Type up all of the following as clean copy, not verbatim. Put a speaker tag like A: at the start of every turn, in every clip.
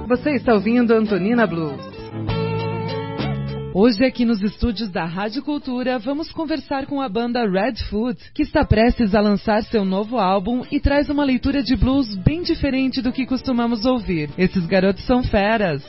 A: Você está ouvindo Antonina Blues. Hoje, aqui nos estúdios da Rádio Cultura, vamos conversar com a banda Redfoot, que está prestes a lançar seu novo álbum e traz uma leitura de blues bem diferente do que costumamos ouvir. Esses garotos são feras.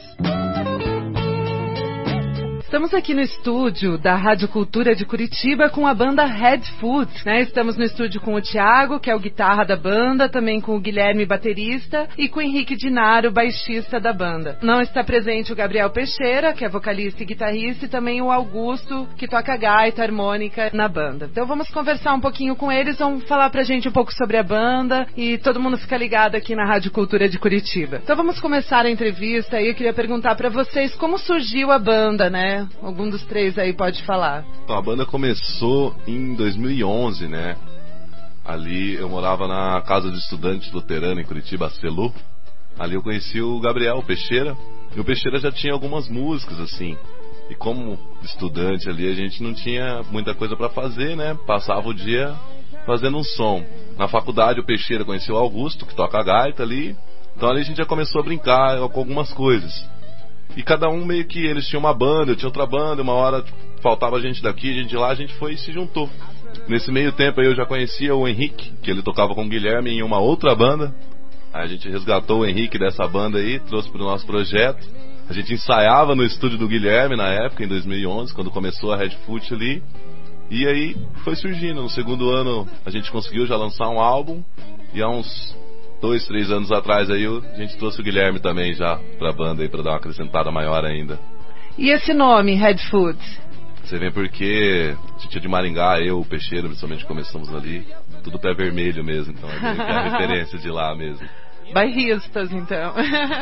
A: Estamos aqui no estúdio da Rádio Cultura de Curitiba com a banda Redfoot, né? Estamos no estúdio com o Thiago, que é o guitarra da banda, também com o Guilherme, baterista, e com o Henrique Dinaro, baixista da banda. Não está presente o Gabriel Peixeira, que é vocalista e guitarrista, e também o Augusto, que toca gaita, harmônica na banda. Então vamos conversar um pouquinho com eles, vão falar pra gente um pouco sobre a banda, e todo mundo fica ligado aqui na Rádio Cultura de Curitiba. Então vamos começar a entrevista, e eu queria perguntar pra vocês como surgiu a banda, né? Algum dos três aí pode falar.
B: Então, a banda começou em 2011, né? Ali eu morava na casa de estudante luterana em Curitiba, a Celu. Ali eu conheci o Gabriel Peixeira. E o Peixeira já tinha algumas músicas, assim. E como estudante ali, a gente não tinha muita coisa pra fazer, né? Passava o dia fazendo um som. Na faculdade o Peixeira conheceu o Augusto, que toca gaita ali. Então ali a gente já começou a brincar com algumas coisas. E cada um meio que, eles tinham uma banda, eu tinha outra banda, uma hora faltava gente daqui, gente de lá, a gente foi e se juntou. Nesse meio tempo aí eu já conhecia o Henrique, que ele tocava com o Guilherme em uma outra banda. Aí a gente resgatou o Henrique dessa banda aí, trouxe pro nosso projeto. A gente ensaiava no estúdio do Guilherme na época, em 2011, quando começou a Redfoot ali. E aí foi surgindo, no segundo ano a gente conseguiu já lançar um álbum, e há uns 2, 3 anos atrás aí a gente trouxe o Guilherme também já pra banda aí, pra dar uma acrescentada maior ainda.
A: E esse nome, Redfoot?
B: Você vê porque a gente é de Maringá, eu, o Peixeira, principalmente começamos ali, tudo pé vermelho mesmo, então é a referência de lá mesmo.
A: Bairristas, então.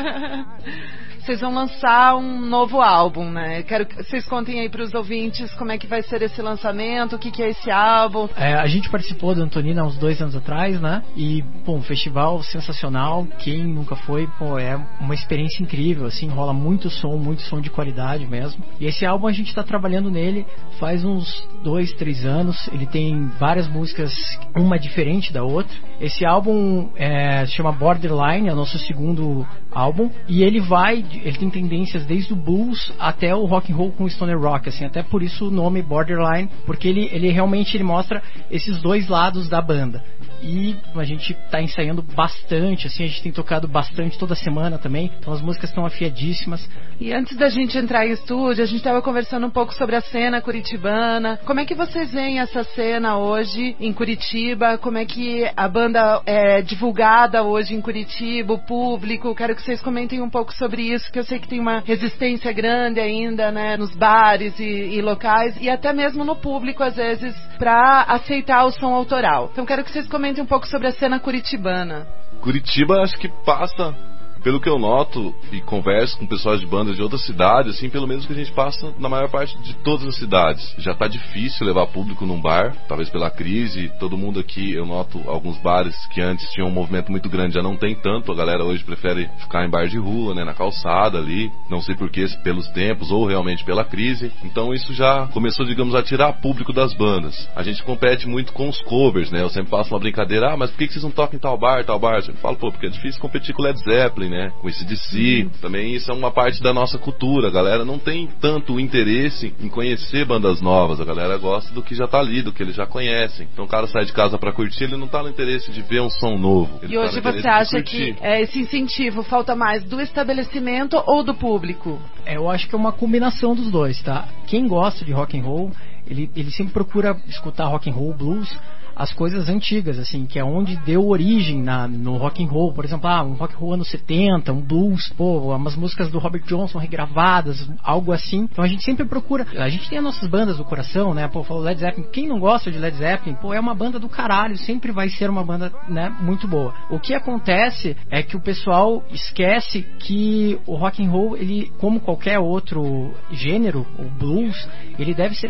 A: Vocês vão lançar um novo álbum, né? Quero que vocês contem aí para os ouvintes como é que vai ser esse lançamento, o que é esse álbum.
C: A gente participou do Antonina há uns 2 anos atrás, né? E, pô, um festival sensacional. Quem nunca foi, pô, é uma experiência incrível, assim, rola muito som de qualidade mesmo. E esse álbum a gente tá trabalhando nele faz uns 2, 3 anos. Ele tem várias músicas, uma diferente da outra. Esse álbum se chama Borderline, é o nosso segundo álbum, e ele tem tendências desde o blues até o rock and roll com stoner rock, assim, até por isso o nome Borderline, porque ele realmente mostra esses dois lados da banda. E a gente tá ensaiando bastante, assim, a gente tem tocado bastante toda semana também, então as músicas estão afiadíssimas.
A: E antes da gente entrar em estúdio, a gente estava conversando um pouco sobre a cena curitibana. Como é que vocês veem essa cena hoje em Curitiba? Como é que a banda é divulgada hoje em Curitiba, o público? Quero que vocês comentem um pouco sobre isso, que eu sei que tem uma resistência grande ainda, né, nos bares e locais, e até mesmo no público, às vezes, para aceitar o som autoral. Então quero que vocês comentem um pouco sobre a cena curitibana.
B: Curitiba, acho que passa, pelo que eu noto e converso com pessoas de bandas de outras cidades, assim, pelo menos que a gente passa na maior parte de todas as cidades. Já tá difícil levar público num bar, talvez pela crise. Todo mundo aqui, eu noto alguns bares que antes tinham um movimento muito grande, já não tem tanto. A galera hoje prefere ficar em bar de rua, né, na calçada ali. Não sei porquê, pelos tempos ou realmente pela crise. Então isso já começou, digamos, a tirar público das bandas. A gente compete muito com os covers, né? Eu sempre faço uma brincadeira, mas por que vocês não tocam em tal bar, tal bar? Eu sempre falo, pô, porque é difícil competir com o Led Zeppelin, né? Com esse DC, também isso é uma parte da nossa cultura. A galera não tem tanto interesse em conhecer bandas novas, a galera gosta do que já tá ali, do que eles já conhecem. Então o cara sai de casa pra curtir, ele não tá no interesse de ver um som novo.
A: E hoje você acha que esse incentivo falta mais do estabelecimento ou do público?
C: Eu acho que é uma combinação dos dois, tá? Quem gosta de rock and roll, ele sempre procura escutar rock and roll, blues, as coisas antigas, assim, que é onde deu origem no rock and roll. Por exemplo, um rock and roll anos 70, um blues, pô, umas músicas do Robert Johnson regravadas, algo assim. Então a gente sempre procura, a gente tem as nossas bandas do coração, né, pô, falou Led Zeppelin, quem não gosta de Led Zeppelin, pô, é uma banda do caralho, sempre vai ser uma banda, né, muito boa. O que acontece é que o pessoal esquece que o rock and roll, ele, como qualquer outro gênero, o blues, ele deve ser reinventado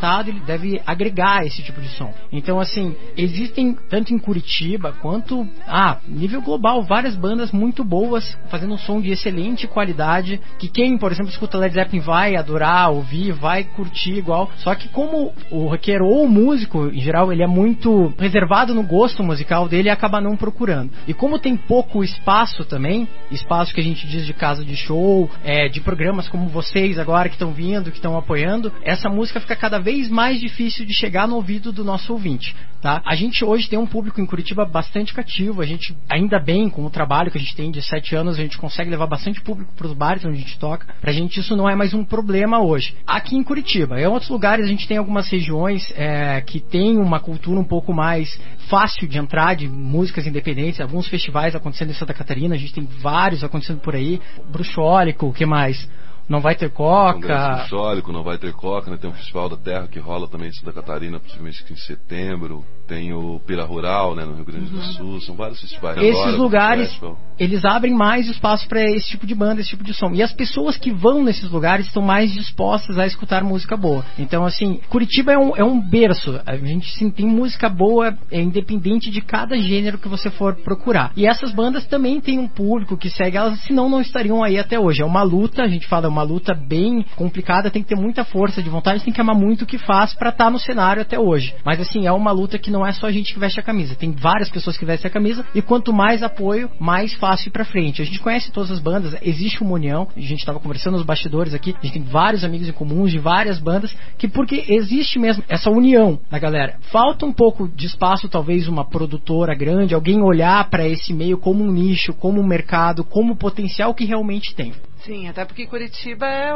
C: representado, ele deve agregar esse tipo de som. Então, assim, existem, tanto em Curitiba quanto, nível global, várias bandas muito boas, fazendo um som de excelente qualidade, que quem, por exemplo, escuta Led Zeppelin vai adorar, ouvir, vai curtir igual. Só que como o roqueiro ou o músico, em geral, ele é muito reservado no gosto musical dele e acaba não procurando. E como tem pouco espaço também, espaço que a gente diz de casa de show, de programas como vocês agora que estão vindo, que estão apoiando, essa música fica cada vez mais difícil de chegar no ouvido do nosso ouvinte, tá? A gente hoje tem um público em Curitiba bastante cativo, a gente, ainda bem, com o trabalho que a gente tem de 7 anos, a gente consegue levar bastante público para os bares onde a gente toca. Pra gente isso não é mais um problema hoje. Aqui em Curitiba, em outros lugares a gente tem algumas regiões que tem uma cultura um pouco mais fácil de entrar, de músicas independentes, alguns festivais acontecendo em Santa Catarina, a gente tem vários acontecendo por aí, Bruxólico, o que mais? Não Vai Ter Coca.
B: Bruxólico, Não Vai Ter Coca, né? Tem o Festival da Terra que rola também em Santa Catarina, possivelmente em setembro. Tem o Pira Rural, né, no Rio Grande do Sul. São vários festivais.
C: Esses lugares, eles abrem mais espaço para esse tipo de banda, esse tipo de som. E as pessoas que vão nesses lugares estão mais dispostas a escutar música boa. Então, assim, Curitiba é um berço. A gente, sim, tem música boa, independente de cada gênero que você for procurar. E essas bandas também têm um público que segue elas, senão não estariam aí até hoje. É uma luta, a gente fala, é uma luta bem complicada, tem que ter muita força de vontade, tem que amar muito o que faz para estar no cenário até hoje. Mas, assim, é uma luta que não é só a gente que veste a camisa, tem várias pessoas que vestem a camisa, e quanto mais apoio, mais fácil ir pra frente. A gente conhece todas as bandas, existe uma união, a gente estava conversando nos bastidores aqui, a gente tem vários amigos em comuns de várias bandas, que porque existe mesmo essa união da galera. Falta um pouco de espaço, talvez uma produtora grande, alguém olhar para esse meio como um nicho, como um mercado, como o potencial que realmente tem.
A: Sim, até porque Curitiba é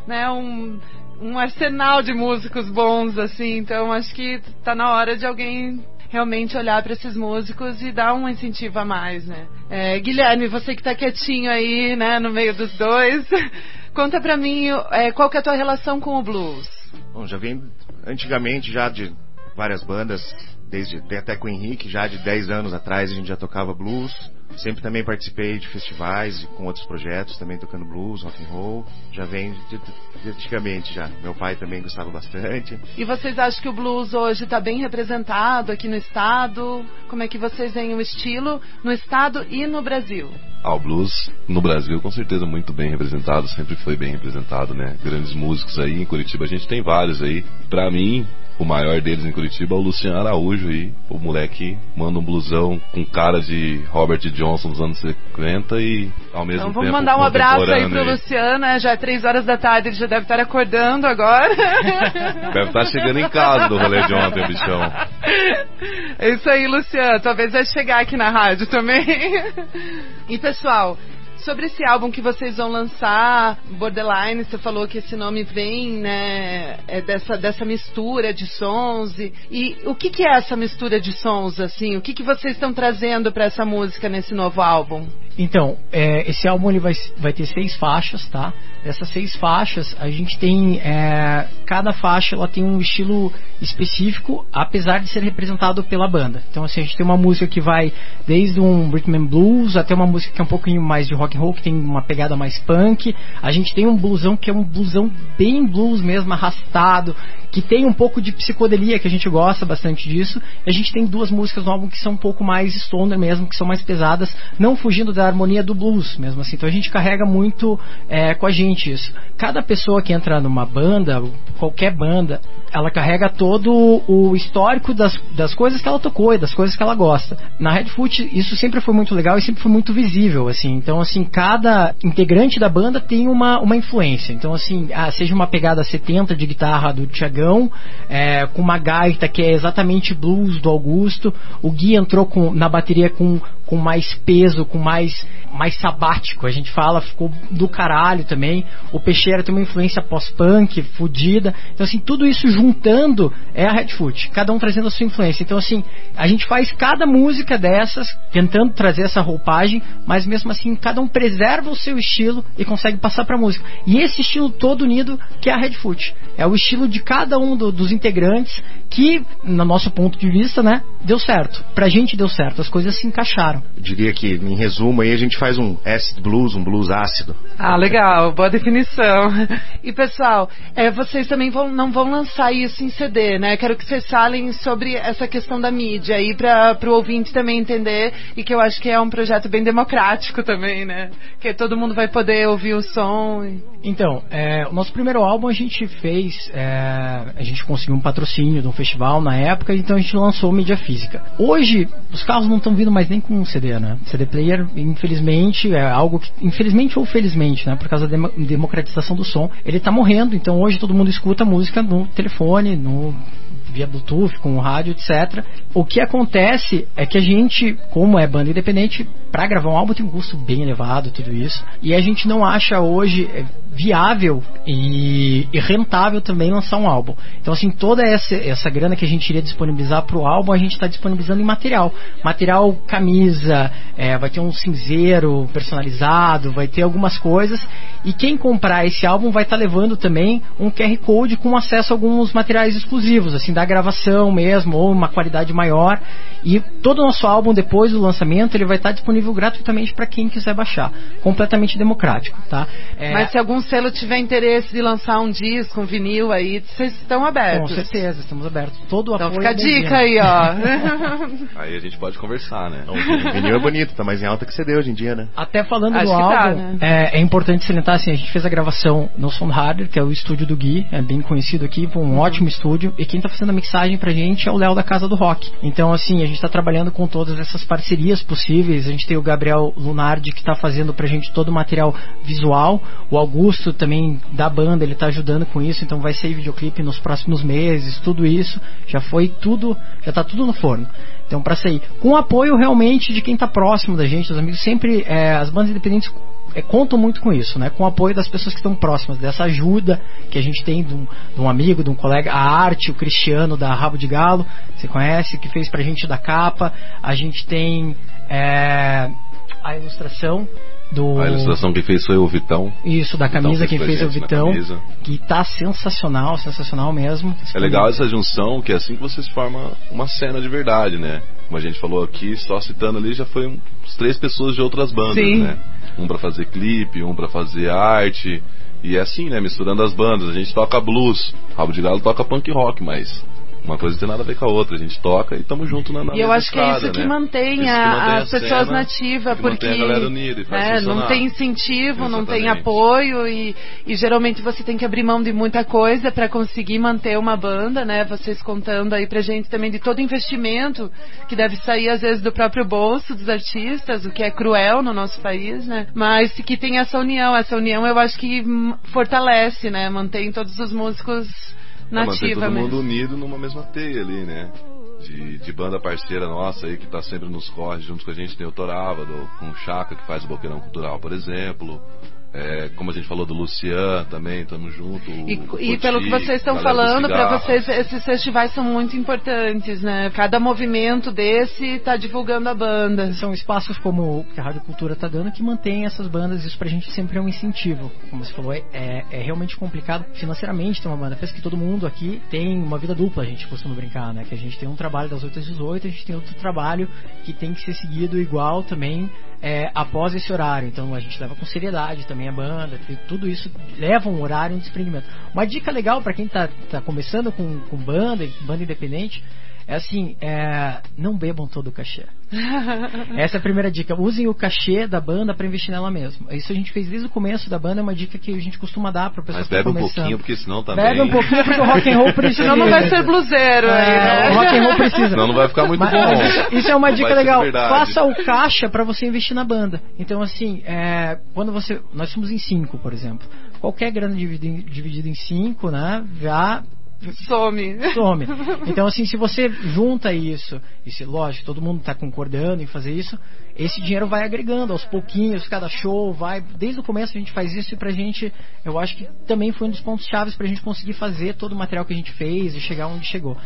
A: um arsenal de músicos bons, assim, então acho que tá na hora de alguém realmente olhar para esses músicos e dar um incentivo a mais, né? Guilherme, você que tá quietinho aí, né, no meio dos dois, conta pra mim qual que é a tua relação com o blues.
D: Bom, já vem antigamente já de várias bandas, até com o Henrique, já de 10 anos atrás a gente já tocava blues. Sempre também participei de festivais e com outros projetos, também tocando blues, rock and roll. Já vem de antigamente já. Meu pai também gostava bastante.
A: E vocês acham que o blues hoje está bem representado aqui no estado? Como é que vocês veem o estilo no estado e no Brasil?
B: O blues no Brasil com certeza muito bem representado, sempre foi bem representado, né? Grandes músicos aí, em Curitiba a gente tem vários aí. Pra mim, o maior deles em Curitiba é o Luciano Araújo aí. O moleque manda um blusão com cara de Robert Johnson dos anos 50 e ao mesmo tempo. Então vamos
A: mandar um abraço aí pro Luciano, né? Já é 3 horas da tarde, ele já deve estar acordando agora.
B: Deve estar chegando em casa do rolê de ontem, bichão.
A: É isso aí, Luciano. Talvez vai chegar aqui na rádio também. E pessoal, sobre esse álbum que vocês vão lançar, Borderline, você falou que esse nome vem, né, dessa mistura de sons. E o que é essa mistura de sons, assim? O que vocês estão trazendo para essa música nesse novo álbum?
C: Então, esse álbum ele vai ter 6 faixas, tá? Dessas 6 faixas, a gente tem... cada faixa ela tem um estilo específico, apesar de ser representado pela banda. Então, assim, a gente tem uma música que vai desde um rhythm and blues até uma música que é um pouquinho mais de rock and roll, que tem uma pegada mais punk. A gente tem um bluesão que é um bluesão bem blues mesmo, arrastado, que tem um pouco de psicodelia, que a gente gosta bastante disso. A gente tem 2 músicas no álbum que são um pouco mais stoner mesmo, que são mais pesadas, não fugindo da harmonia do blues mesmo assim. Então a gente carrega muito com a gente isso. Cada pessoa que entra numa banda, qualquer banda, ela carrega todo o histórico das coisas que ela tocou e das coisas que ela gosta. Na Redfoot isso sempre foi muito legal e sempre foi muito visível, assim. Então, assim, cada integrante da banda tem uma influência. Então, assim, seja uma pegada 70 de guitarra do Thiagão, com uma gaita que é exatamente blues do Augusto. O Gui entrou na bateria com mais peso, com mais sabático, a gente fala, ficou do caralho também. O Peixeira tem uma influência pós-punk, fodida. Então, assim, tudo isso juntando é a Redfoot, cada um trazendo a sua influência. Então, assim, a gente faz cada música dessas, tentando trazer essa roupagem, mas mesmo assim, cada um preserva o seu estilo e consegue passar pra música. E esse estilo todo unido que é a Redfoot. É o estilo de cada um dos integrantes que, no nosso ponto de vista, né, deu certo. Pra gente deu certo, as coisas se encaixaram.
D: Eu diria que, em resumo, aí a gente faz um acid blues, um blues ácido.
A: Ah, legal, boa definição. E pessoal, vocês também não vão lançar isso em CD, né? Quero que vocês falem sobre essa questão da mídia aí para o ouvinte também entender, e que eu acho que é um projeto bem democrático também, né? Que todo mundo vai poder ouvir o som.
C: Então, o nosso primeiro álbum a gente fez, a gente conseguiu um patrocínio de um festival na época, então a gente lançou mídia física. Hoje, os carros não estão vindo mais nem com CD, né? CD player, infelizmente, é algo que, infelizmente ou felizmente, né? Por causa da democratização do som, ele tá morrendo, então hoje todo mundo escuta música no telefone, via Bluetooth, com o rádio, etc. O que acontece é que a gente, como é banda independente, para gravar um álbum tem um custo bem elevado, tudo isso, e a gente não acha hoje viável e rentável também lançar um álbum. Então, assim, toda essa grana que a gente iria disponibilizar para o álbum, a gente está disponibilizando em material, camisa, vai ter um cinzeiro personalizado, vai ter algumas coisas, e quem comprar esse álbum vai estar levando também um QR Code com acesso a alguns materiais exclusivos, assim, da gravação mesmo, ou uma qualidade maior. E todo o nosso álbum, depois do lançamento, ele vai estar disponível gratuitamente para quem quiser baixar. Completamente democrático, tá?
A: Mas se algum selo tiver interesse de lançar um disco, um vinil aí, vocês estão abertos?
C: Com certeza, estamos abertos. Todo o
A: então
C: apoio.
A: Fica a dica aí, ó.
B: Aí a gente pode conversar, né?
D: O vinil é bonito, tá mais em alta que CD hoje em dia, né?
C: Até falando
A: Acho
C: do
A: que
C: álbum,
A: tá, né?
C: é importante salientar, assim, a gente fez a gravação no Soundharder, que é o estúdio do Gui, é bem conhecido aqui, um ótimo estúdio, e quem tá fazendo a mixagem pra gente é o Léo da Casa do Rock. Então, assim, a gente tá trabalhando com todas essas parcerias possíveis. A gente tem o Gabriel Lunardi, que tá fazendo pra gente todo o material visual, o Augusto também da banda, ele tá ajudando com isso, então vai sair videoclipe nos próximos meses, tudo isso, já tá tudo no forno. Então, pra sair, com o apoio realmente de quem tá próximo da gente, os amigos, sempre, as bandas independentes contam muito com isso, né? Com o apoio das pessoas que estão próximas, dessa ajuda que a gente tem de um amigo, de um colega, a arte, o Cristiano da Rabo de Galo, você conhece, que fez pra gente da capa. A gente tem a ilustração
B: A ilustração quem fez foi o Vitão.
C: Isso, da camisa, quem fez é o Vitão, que tá sensacional mesmo.
B: É legal essa junção, que é assim que vocês formam uma cena de verdade, né? Como a gente falou aqui, só citando ali, já foi uns 3 pessoas de outras bandas,
A: Sim.
B: né? Um pra fazer clipe, um pra fazer arte. E é assim, né? Misturando as bandas. A gente toca blues, Rabo de Galo toca punk rock, mas uma coisa não tem nada a ver com a outra. A gente toca e estamos juntos na
A: E eu acho que é isso que mantém as pessoas nativas, porque
B: mantém a galera unida e faz funcionar.
A: Não tem incentivo,
B: Exatamente.
A: não tem apoio e geralmente você tem que abrir mão de muita coisa para conseguir manter uma banda, né? Vocês contando aí pra gente também de todo investimento que deve sair às vezes do próprio bolso dos artistas, o que é cruel no nosso país, né? Mas que tem essa união eu acho que fortalece, né? Mantém todos os músicos
B: Mantém todo
A: mesmo.
B: mundo unido numa mesma teia ali, né? De banda parceira nossa aí que tá sempre nos corres junto com a gente. Tem o Torávado, com o Chaka, que faz o Boqueirão Cultural, por exemplo. Como a gente falou do Lucian também, estamos juntos.
A: E pelo que vocês estão falando, para vocês esses festivais são muito importantes, né? Cada movimento desse está divulgando a banda.
C: São espaços como o que a Rádio Cultura está dando que mantém essas bandas. Isso pra gente sempre é um incentivo. Como você falou, é realmente complicado financeiramente ter uma banda. Pensa que todo mundo aqui tem uma vida dupla, a gente costuma brincar, né? Que a gente tem um trabalho das 8 às 18, a gente tem outro trabalho que tem que ser seguido igual também após esse horário. Então a gente leva com seriedade também a banda, tudo isso leva um horário, um desprendimento. Uma dica legal para quem tá começando com banda independente é assim, não bebam todo o cachê. Essa é a primeira dica. Usem o cachê da banda para investir nela mesmo. Isso a gente fez desde o começo da banda, é uma dica que a gente costuma dar para pessoa.
B: Mas bebe um pouquinho, porque senão também...
C: Bebe um pouquinho, porque o rock and roll precisa.
A: Senão não vai ser bluseiro aí, né?
C: O rock and roll precisa.
B: Senão não vai ficar muito bom.
C: Isso é uma dica legal.
B: Verdade.
C: Faça o caixa para você investir na banda. Então, assim, quando nós somos em 5, por exemplo. Qualquer grana dividida em 5, né? Já
A: some.
C: Então, assim, se você junta isso, e se, lógico, todo mundo está concordando em fazer isso, esse dinheiro vai agregando aos pouquinhos, cada show vai. Desde o começo a gente faz isso, e pra gente, eu acho que também foi um dos pontos chaves pra gente conseguir fazer todo o material que a gente fez e chegar onde chegou.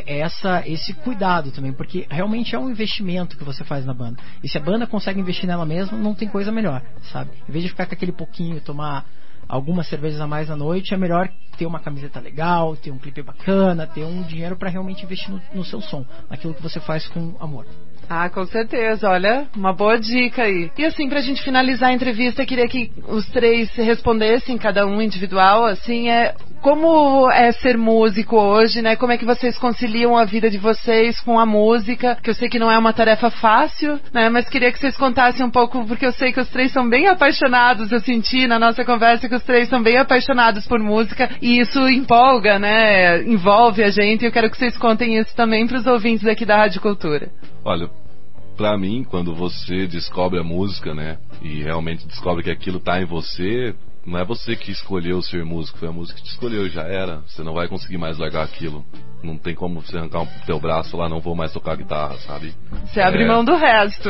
C: Esse cuidado também, porque realmente é um investimento que você faz na banda. E se a banda consegue investir nela mesma, não tem coisa melhor, sabe? Em vez de ficar com aquele pouquinho, tomar algumas cervejas a mais à noite, é melhor ter uma camiseta legal, ter um clipe bacana, ter um dinheiro para realmente investir no seu som, naquilo que você faz com amor.
A: Ah, com certeza, olha, uma boa dica aí. E assim, pra gente finalizar a entrevista, queria que os três respondessem, cada um individual, assim, como é ser músico hoje, né? Como é que vocês conciliam a vida de vocês com a música? Que eu sei que não é uma tarefa fácil, né? Mas queria que vocês contassem um pouco, porque eu sei que os três são bem apaixonados, eu senti na nossa conversa que os três são bem apaixonados por música, e isso empolga, né? Envolve a gente, e eu quero que vocês contem isso também pros ouvintes aqui da Rádio Cultura.
B: Olha, pra mim, quando você descobre a música, né, e realmente descobre que aquilo tá em você, não é você que escolheu ser músico, foi a música que te escolheu, já era. Você não vai conseguir mais largar aquilo. Não tem como você arrancar o teu braço e falar, não vou mais tocar guitarra, sabe?
A: Você abre mão do resto.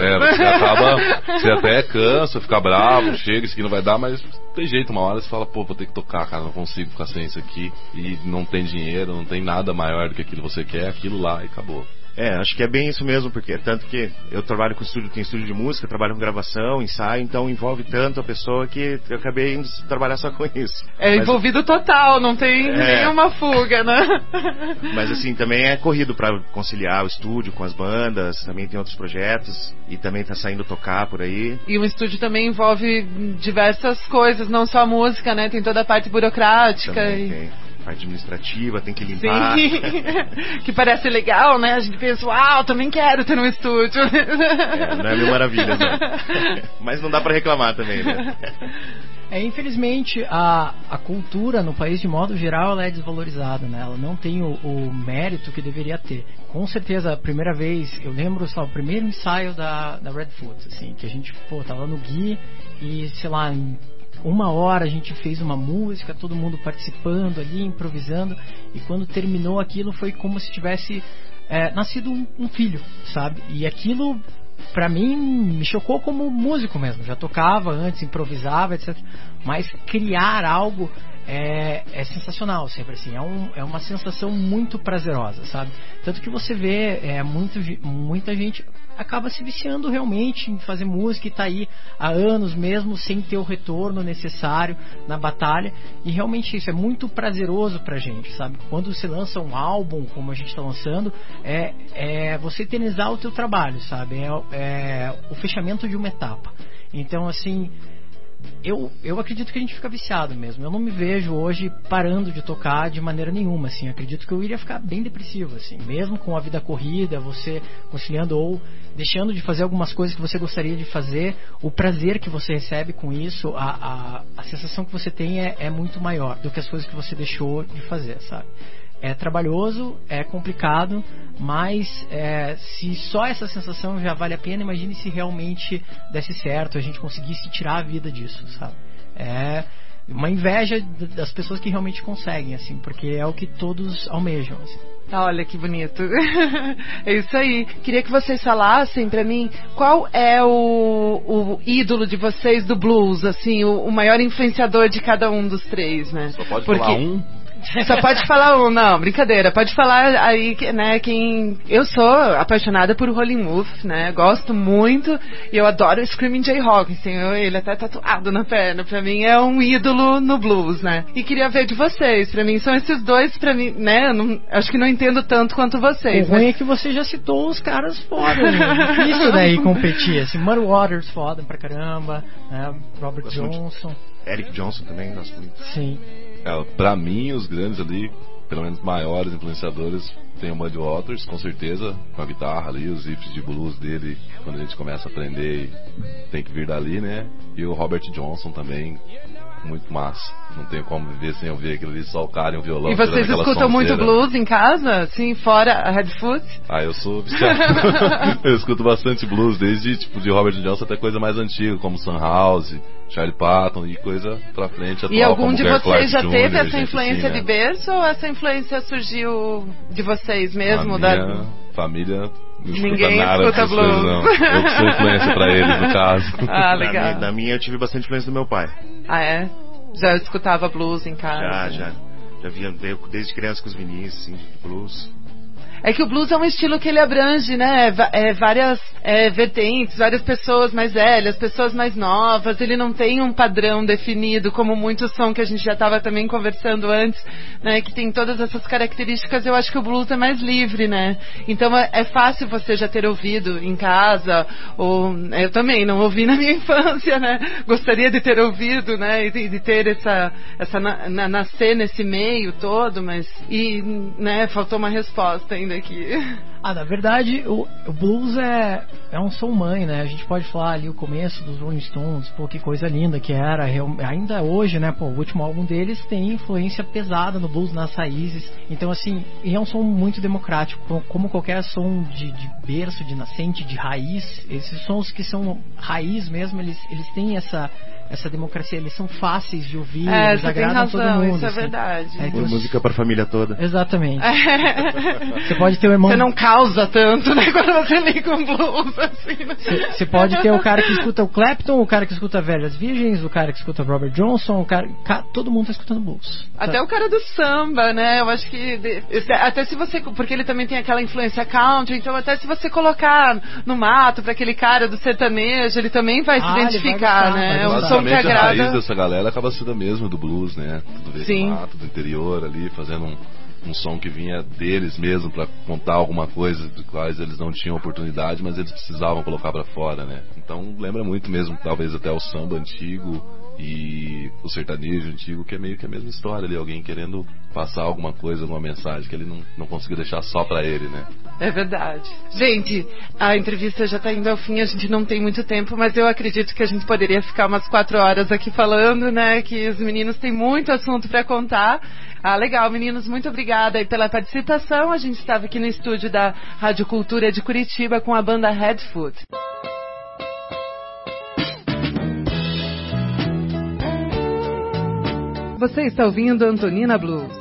B: Você até cansa, fica bravo, chega, isso aqui não vai dar, mas tem jeito, uma hora você fala, pô, vou ter que tocar, cara, não consigo ficar sem isso aqui. E não tem dinheiro, não tem nada maior do que aquilo que você quer, aquilo lá e acabou.
D: Acho que é bem isso mesmo, porque tanto que eu trabalho com estúdio, tenho estúdio de música, trabalho com gravação, ensaio, então envolve tanto a pessoa que eu acabei indo trabalhar só com isso.
A: Envolvido total, não tem nenhuma fuga, né?
D: Mas assim, também é corrido pra conciliar o estúdio com as bandas, também tem outros projetos, e também tá saindo tocar por aí.
A: E o estúdio também envolve diversas coisas, não só a música, né? Tem toda a parte burocrática.
D: Também tem. Parte administrativa, tem que limpar.
A: Sim. Que parece legal, né? A gente pensa, uau, também quero ter um estúdio.
D: Não é mil maravilhas, né? Mas não dá pra reclamar também, né?
C: Infelizmente, a cultura no país, de modo geral, ela é desvalorizada, né? Ela não tem o mérito que deveria ter. Com certeza, a primeira vez, eu lembro só, o primeiro ensaio da Redfoot, assim, que a gente, tava no Gui e, sei lá, em 1 hora a gente fez uma música, todo mundo participando ali, improvisando, e quando terminou aquilo foi como se tivesse nascido um filho, sabe? E aquilo, pra mim, me chocou como músico mesmo. Já tocava antes, improvisava, etc. Mas criar algo é sensacional, sempre assim. É uma sensação muito prazerosa, sabe? Tanto que você vê muita gente acaba se viciando realmente em fazer música e tá aí há anos mesmo sem ter o retorno necessário na batalha, e realmente isso é muito prazeroso pra gente, sabe? Quando você lança um álbum como a gente tá lançando, você eternizar o teu trabalho, sabe? É o fechamento de uma etapa. Então, assim, eu acredito que a gente fica viciado mesmo. Eu não me vejo hoje parando de tocar de maneira nenhuma, assim. Eu acredito que eu iria ficar bem depressivo, assim. Mesmo com a vida corrida, você conciliando ou deixando de fazer algumas coisas que você gostaria de fazer, o prazer que você recebe com isso, a sensação que você tem é muito maior do que as coisas que você deixou de fazer, sabe? É trabalhoso, é complicado, mas se só essa sensação já vale a pena, imagine se realmente desse certo, a gente conseguisse tirar a vida disso, sabe? É uma inveja das pessoas que realmente conseguem, assim, porque é o que todos almejam, assim.
A: Olha que bonito. É isso aí. Queria que vocês falassem pra mim qual é o ídolo de vocês do blues, assim, o maior influenciador de cada um dos três, né?
B: Só pode falar um?
A: Só pode falar um, não, brincadeira. Pode falar aí, né, eu sou apaixonada por Rolling Wolf, né, gosto muito, e eu adoro o Screaming Jay Hawkins, ele até tatuado na perna, pra mim é um ídolo no blues, né, e queria ver de vocês, pra mim são esses dois, pra mim, né, acho que não entendo tanto quanto vocês.
C: O ruim é que você já citou os caras foda, né? Difícil daí competir, assim, Muddy Waters foda pra caramba, né, Robert Johnson.
D: Eric Johnson também, gosto muito.
C: Sim.
B: Pra mim, os grandes ali, pelo menos maiores influenciadores, tem o Muddy Waters, com certeza, com a guitarra ali, os riffs de blues dele, quando a gente começa a aprender, tem que vir dali, né? E o Robert Johnson também, muito massa. Não tenho como viver sem ouvir aquilo ali, só o cara e um violão.
A: E vocês escutam muito blues em casa, assim, fora a Redfoot?
B: Eu sou viciado. Eu escuto bastante blues, desde tipo de Robert Johnson até coisa mais antiga, como Sun House, Charlie Patton e coisa pra frente atual.
A: E algum de
B: Clark
A: vocês já
B: Jr.,
A: teve essa influência
B: assim,
A: de berço, ou essa influência surgiu de vocês mesmo?
B: Minha família não
A: Ninguém
B: nada
A: escuta blues.
B: Coisas, não. Eu que sou influência pra eles, no caso.
A: Ah, legal.
D: Na minha eu tive bastante influência do meu pai.
A: Ah, é? Já escutava blues em casa?
D: Já via desde criança com os vinis, assim, de blues.
A: É que o blues é um estilo que ele abrange, né? Várias vertentes, várias pessoas mais velhas, pessoas mais novas. Ele não tem um padrão definido, como muitos são, que a gente já estava também conversando antes, né? Que tem todas essas características. Eu acho que o blues é mais livre, né? Então é fácil você já ter ouvido em casa, ou eu também não ouvi na minha infância, né? Gostaria de ter ouvido, né? E de ter nascer nesse meio todo, mas né? Faltou uma resposta ainda aqui.
C: Na verdade, o blues é um som mãe, né? A gente pode falar ali o começo dos Rolling Stones, pô, que coisa linda que era. Ainda hoje, né? Pô, o último álbum deles tem influência pesada no blues, nas raízes. Então, assim, é um som muito democrático. Como qualquer som de berço, de nascente, de raiz, esses sons que são raiz mesmo, eles têm essa democracia, eles são fáceis de ouvir, eles agradam todo mundo.
A: Isso é
C: assim.
A: verdade.
D: Então, música para a família toda.
C: Exatamente. Você pode ter o irmão...
A: Você não causa tanto, né, quando você liga um blues, assim. Né?
C: Você pode ter o cara que escuta o Clapton, o cara que escuta Velhas Virgens, o cara que escuta Robert Johnson, todo mundo tá escutando blues.
A: Até o cara do samba, né? Eu acho que... Até se você... Porque ele também tem aquela influência country, então até se você colocar no mato pra aquele cara do sertanejo, ele também vai se identificar, né? O som que agrada.
B: A raiz dessa galera acaba sendo a mesma do blues, né? Tudo desse mato, do interior ali, fazendo um som que vinha deles mesmo pra contar alguma coisa de quais eles não tinham oportunidade, mas eles precisavam colocar pra fora, né? Então lembra muito mesmo, talvez até o samba antigo e o sertanejo antigo, que é meio que a mesma história ali, alguém querendo passar alguma coisa, alguma mensagem que ele não conseguiu deixar só pra ele, né?
A: É verdade. Gente, a entrevista já tá indo ao fim, a gente não tem muito tempo, mas eu acredito que a gente poderia ficar umas 4 horas aqui falando, né? Que os meninos têm muito assunto pra contar. Legal, meninos, muito obrigada aí pela participação. A gente estava aqui no estúdio da Rádio Cultura de Curitiba com a banda Headfoot. Você está ouvindo Antonina Blues.